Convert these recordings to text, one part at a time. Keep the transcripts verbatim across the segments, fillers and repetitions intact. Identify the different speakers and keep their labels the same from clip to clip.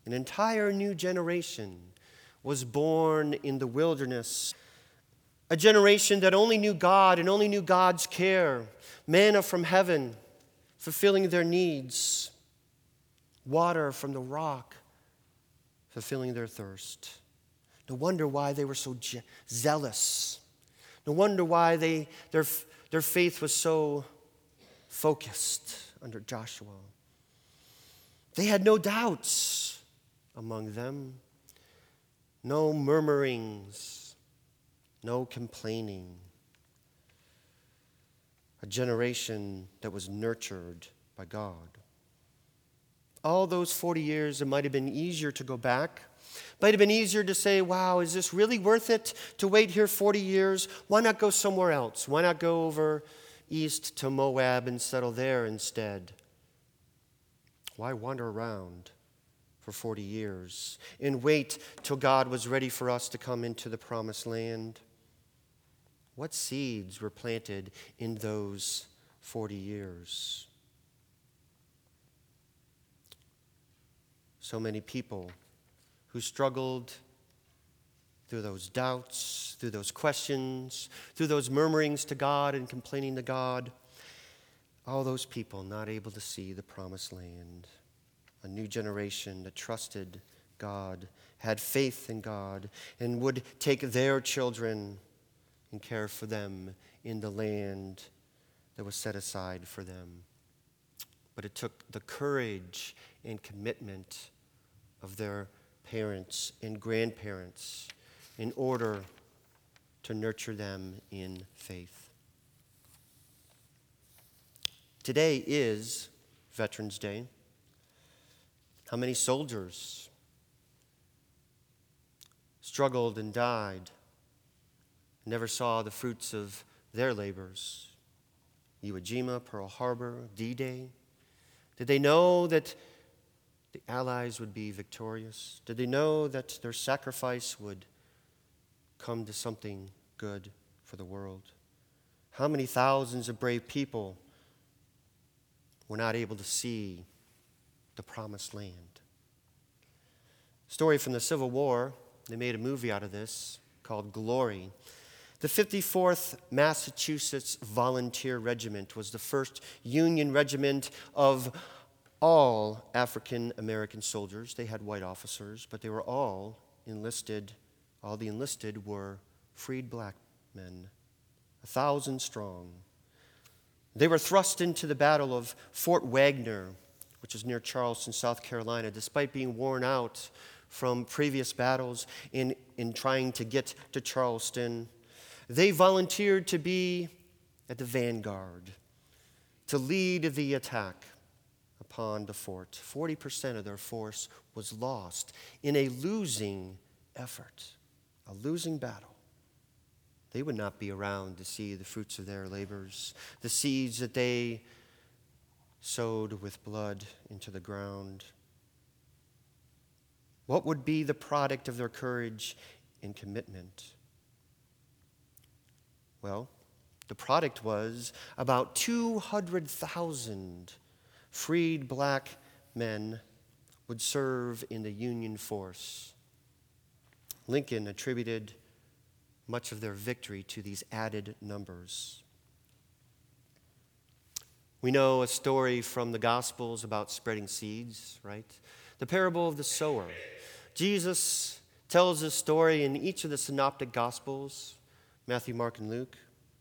Speaker 1: An entire new generation was born in the wilderness. A generation that only knew God and only knew God's care. Manna from heaven, fulfilling their needs. Water from the rock, fulfilling their thirst. No wonder why they were so je- zealous. No wonder why they, their, their faith was so focused under Joshua. They had no doubts among them, no murmurings, no complaining. A generation that was nurtured by God. All those forty years, it might have been easier to go back. Might have been easier to say, wow, is this really worth it to wait here forty years? Why not go somewhere else? Why not go over east to Moab and settle there instead? Why wander around for forty years and wait till God was ready for us to come into the promised land? What seeds were planted in those forty years? So many people who struggled through those doubts, through those questions, through those murmurings to God and complaining to God. All those people not able to see the promised land. A new generation that trusted God, had faith in God, and would take their children and care for them in the land that was set aside for them. But it took the courage and commitment of their parents and grandparents in order to nurture them in faith. Today is Veterans Day. How many soldiers struggled and died, never saw the fruits of their labors? Iwo Jima, Pearl Harbor, D-Day. Did they know that the Allies would be victorious? Did they know that their sacrifice would come to something good for the world? How many thousands of brave people were not able to see the promised land? Story from the Civil War. They made a movie out of this called Glory. The fifty-fourth Massachusetts Volunteer Regiment was the first Union regiment of all African American soldiers. They had white officers, but they were all enlisted. All the enlisted were freed black men, a thousand strong. They were thrust into the Battle of Fort Wagner, which is near Charleston, South Carolina, despite being worn out from previous battles in, in trying to get to Charleston. They volunteered to be at the vanguard, to lead the attack upon the fort. forty percent of their force was lost in a losing effort, a losing battle. They would not be around to see the fruits of their labors, the seeds that they sowed with blood into the ground. What would be the product of their courage and commitment? Well, the product was about two hundred thousand freed black men would serve in the Union force. Lincoln attributed much of their victory to these added numbers. We know a story from the Gospels about spreading seeds, right? The parable of the sower. Jesus tells this story in each of the synoptic Gospels, Matthew, Mark, and Luke.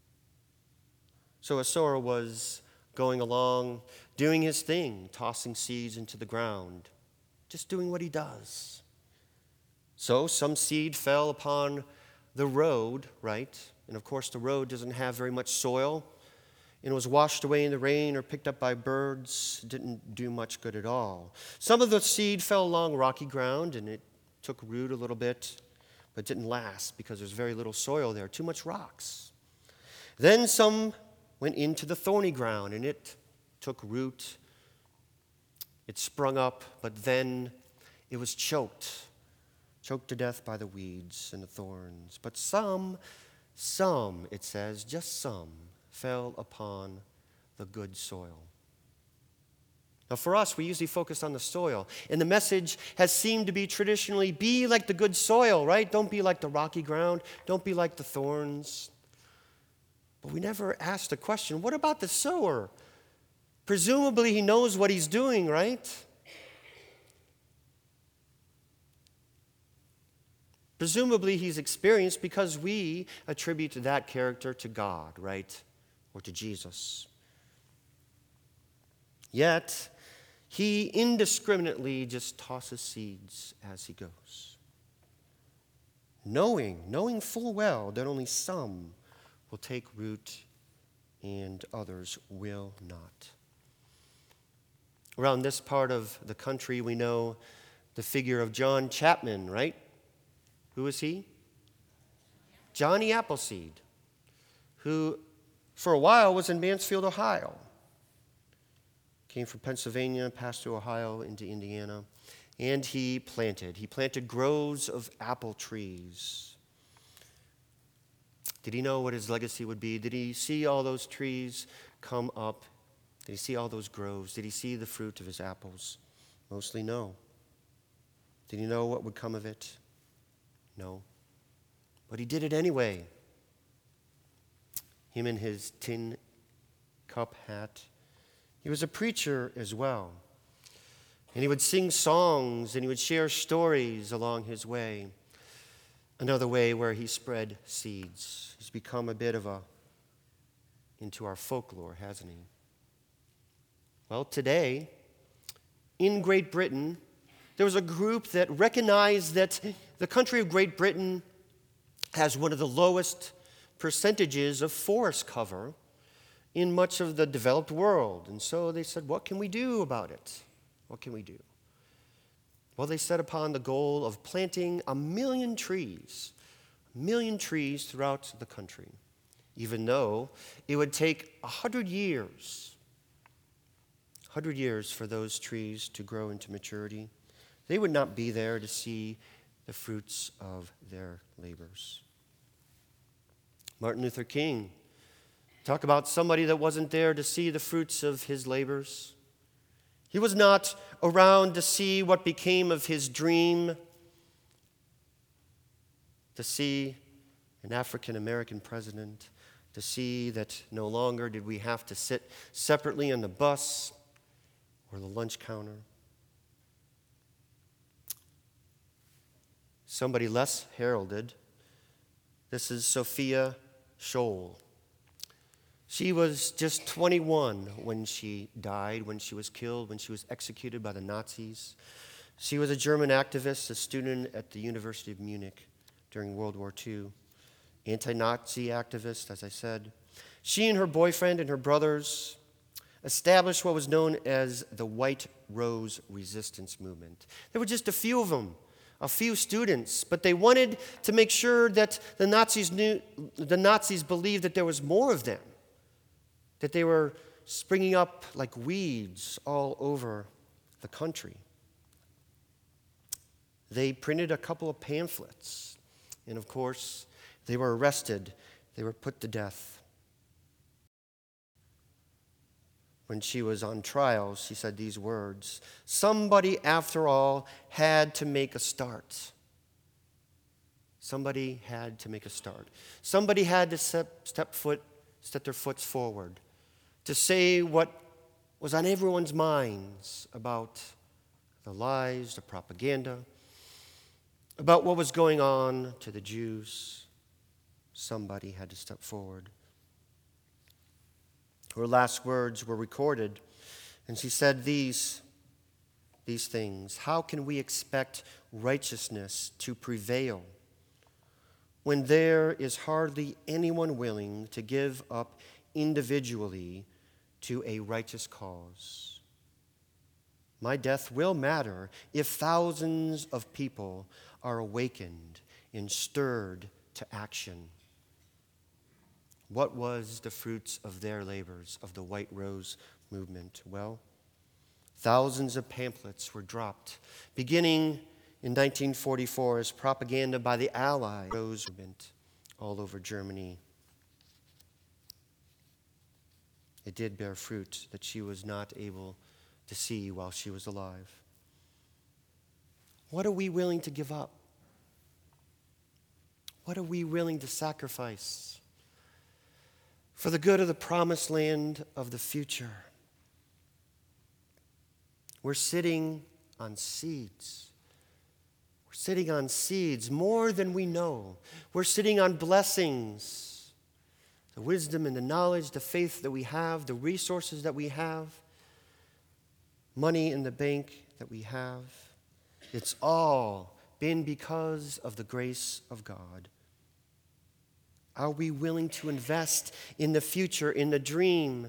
Speaker 1: So a sower was going along, doing his thing, tossing seeds into the ground, just doing what he does. So some seed fell upon the road, right? And of course the road doesn't have very much soil, and it was washed away in the rain or picked up by birds. It didn't do much good at all. Some of the seed fell along rocky ground, and it took root a little bit, but didn't last because there's very little soil there, too much rocks. Then some went into the thorny ground, and it took root. It sprung up, but then it was choked, choked to death by the weeds and the thorns. But some, some, it says, just some, fell upon the good soil. Now, for us, we usually focus on the soil. And the message has seemed to be traditionally, be like the good soil, right? Don't be like the rocky ground. Don't be like the thorns. But we never asked the question, what about the sower? Presumably, he knows what he's doing, right? Presumably, he's experienced because we attribute that character to God, right? Or to Jesus. Yet, he indiscriminately just tosses seeds as he goes. Knowing, knowing full well that only some will take root and others will not. Around this part of the country, we know the figure of John Chapman, right? Who is he? Johnny Appleseed, who for a while was in Mansfield, Ohio. Came from Pennsylvania, passed through Ohio into Indiana, and he planted. He planted groves of apple trees. Did he know what his legacy would be? Did he see all those trees come up? Did he see all those groves? Did he see the fruit of his apples? Mostly no. Did he know what would come of it? No. But he did it anyway. Him in his tin cup hat. He was a preacher as well. And he would sing songs and he would share stories along his way. Another way where he spread seeds. He's become a bit of a, into our folklore, hasn't he? Well, today, in Great Britain, there was a group that recognized that the country of Great Britain has one of the lowest percentages of forest cover in much of the developed world. And so they said, what can we do about it? What can we do? Well, they set upon the goal of planting a million trees, a million trees throughout the country, even though it would take a hundred years, a hundred years for those trees to grow into maturity. They would not be there to see the fruits of their labors. Martin Luther King, talk about somebody that wasn't there to see the fruits of his labors. He was not around to see what became of his dream, to see an African American president, to see that no longer did we have to sit separately on the bus or the lunch counter. Somebody less heralded. This is Sophia Scholl. She was just twenty-one when she died, when she was killed, when she was executed by the Nazis. She was a German activist, a student at the University of Munich during World War Two. Anti-Nazi activist, as I said. She and her boyfriend and her brothers established what was known as the White Rose Resistance Movement. There were just a few of them. A few students, but they wanted to make sure that the Nazis knew, the Nazis believed that there was more of them, that they were springing up like weeds all over the country. They printed a couple of pamphlets, and of course, they were arrested. They were put to death. When she was on trial, she said these words, "Somebody, after all, had to make a start. Somebody had to make a start. Somebody had to step, step foot, step their foots forward, to say what was on everyone's minds about the lies, the propaganda, about what was going on to the Jews. Somebody had to step forward." Her last words were recorded, and she said these, these things. "How can we expect righteousness to prevail when there is hardly anyone willing to give up individually to a righteous cause? My death will matter if thousands of people are awakened and stirred to action." What was the fruits of their labors, of the White Rose movement? Well, thousands of pamphlets were dropped, beginning in nineteen forty-four as propaganda by the Allied Rose movement all over Germany. It did bear fruit that she was not able to see while she was alive. What are we willing to give up? What are we willing to sacrifice for the good of the promised land of the future? We're sitting on seeds. We're sitting on seeds more than we know. We're sitting on blessings, the wisdom and the knowledge, the faith that we have, the resources that we have, money in the bank that we have. It's all been because of the grace of God. Are we willing to invest in the future, in the dream,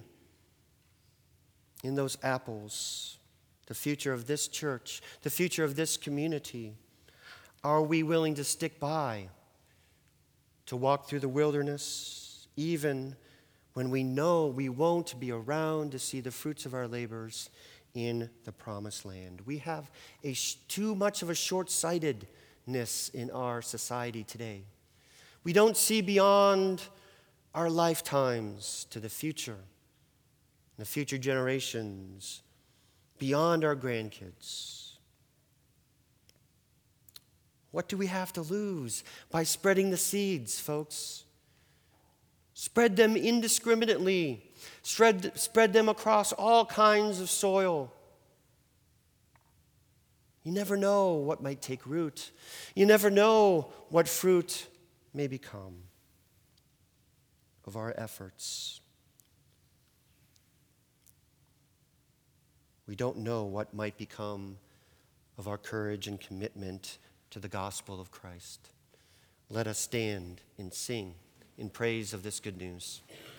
Speaker 1: in those apples, the future of this church, the future of this community? Are we willing to stick by, to walk through the wilderness, even when we know we won't be around to see the fruits of our labors in the promised land? We have a sh- too much of a short-sightedness in our society today. We don't see beyond our lifetimes to the future, the future generations, beyond our grandkids. What do we have to lose by spreading the seeds, folks? Spread them indiscriminately. Spread, spread them across all kinds of soil. You never know what might take root. You never know what fruit may become of our efforts. We don't know what might become of our courage and commitment to the gospel of Christ. Let us stand and sing in praise of this good news.